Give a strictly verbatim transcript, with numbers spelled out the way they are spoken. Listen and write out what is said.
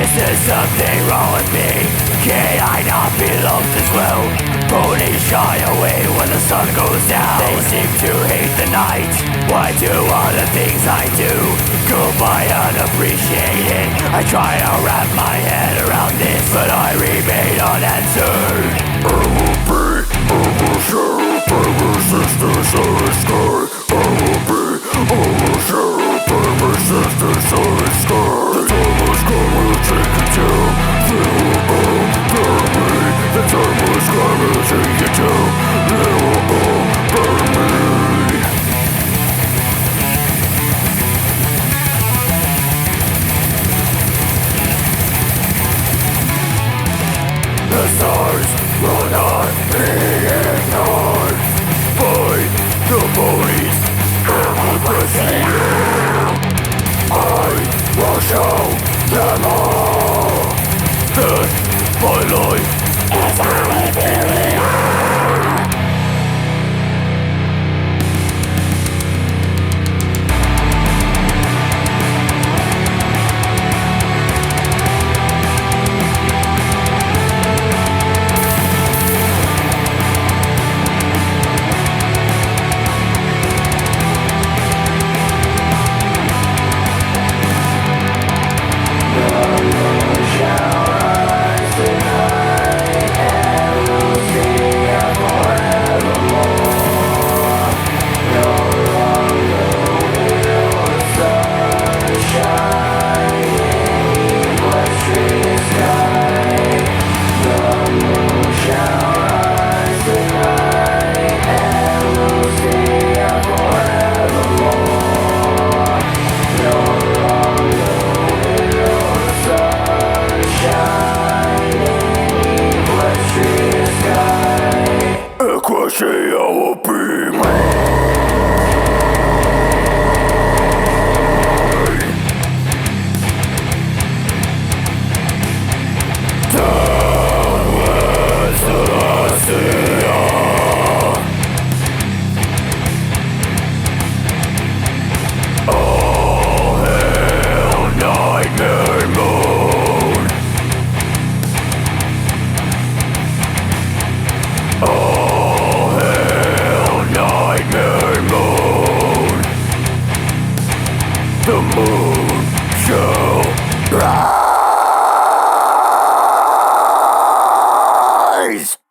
Is something wrong with me? Can I not be loved as well? Ponies shy away when the sun goes down. They seem to hate the night. Why do all the things I do go by unappreciated? I try to wrap my head around this, but I remain unanswered. I will be overshadowed by resistance of the sky. I will be overshadowed by resistance of the sky. The time has come, we'll take it down. They will all burn me. The time has come, we'll take it down. They will all burn me. The stars will not be ignored by the bullies and the proceeding. I will show them all that my life is how it really are. Equity, I will be mine. Down with Celestia. All hail Nightmare Moon. All hail Nightmare Moon. The moon shall rise.